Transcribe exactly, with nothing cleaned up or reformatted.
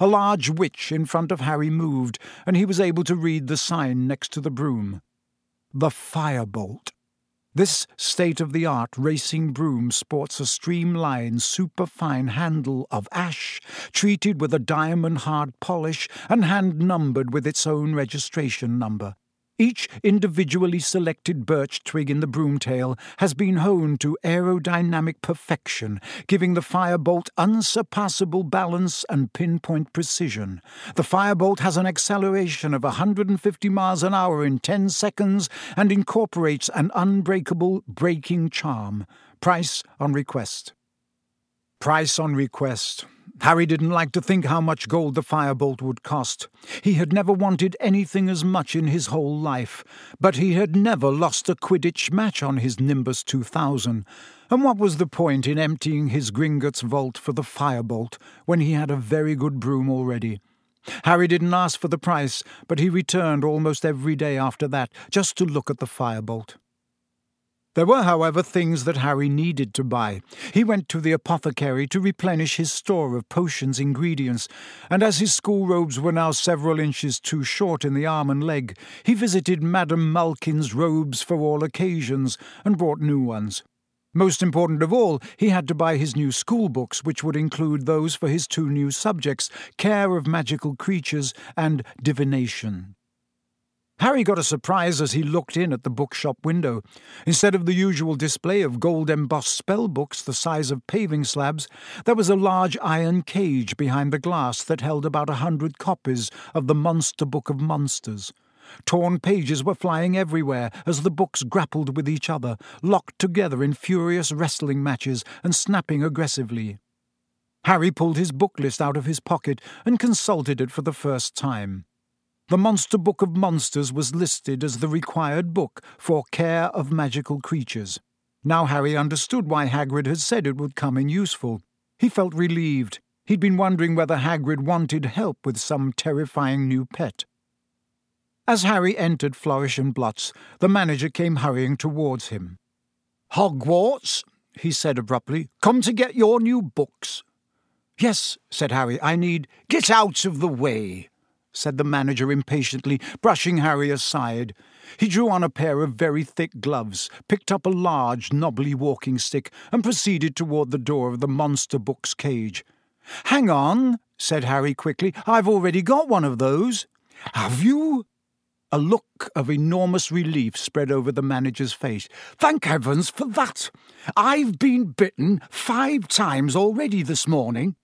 A large witch in front of Harry moved, and he was able to read the sign next to the broom. The Firebolt. This state-of-the-art racing broom sports a streamlined, superfine handle of ash, treated with a diamond-hard polish and hand-numbered with its own registration number. Each individually selected birch twig in the broomtail has been honed to aerodynamic perfection, giving the Firebolt unsurpassable balance and pinpoint precision. The Firebolt has an acceleration of one hundred fifty miles an hour in ten seconds and incorporates an unbreakable braking charm. Price on request. Price on request. Harry didn't like to think how much gold the Firebolt would cost. He had never wanted anything as much in his whole life, but he had never lost a Quidditch match on his Nimbus two thousand. And what was the point in emptying his Gringotts vault for the Firebolt when he had a very good broom already? Harry didn't ask for the price, but he returned almost every day after that, just to look at the Firebolt. There were, however, things that Harry needed to buy. He went to the apothecary to replenish his store of potions ingredients, and as his school robes were now several inches too short in the arm and leg, he visited Madame Malkin's robes for all occasions and bought new ones. Most important of all, he had to buy his new school books, which would include those for his two new subjects, Care of Magical Creatures and Divination. Harry got a surprise as he looked in at the bookshop window. Instead of the usual display of gold-embossed spell books the size of paving slabs, there was a large iron cage behind the glass that held about a hundred copies of the Monster Book of Monsters. Torn pages were flying everywhere as the books grappled with each other, locked together in furious wrestling matches and snapping aggressively. Harry pulled his book list out of his pocket and consulted it for the first time. The Monster Book of Monsters was listed as the required book for Care of Magical Creatures. Now Harry understood why Hagrid had said it would come in useful. He felt relieved. He'd been wondering whether Hagrid wanted help with some terrifying new pet. As Harry entered Flourish and Blotts, the manager came hurrying towards him. "Hogwarts," he said abruptly, "come to get your new books." "Yes," said Harry, "I need—" "Get out of the way," said the manager impatiently, brushing Harry aside. He drew on a pair of very thick gloves, picked up a large, knobbly walking stick, and proceeded toward the door of the Monster Book's cage. "Hang on," said Harry quickly. "I've already got one of those." "Have you?" A look of enormous relief spread over the manager's face. "Thank heavens for that! I've been bitten five times already this morning."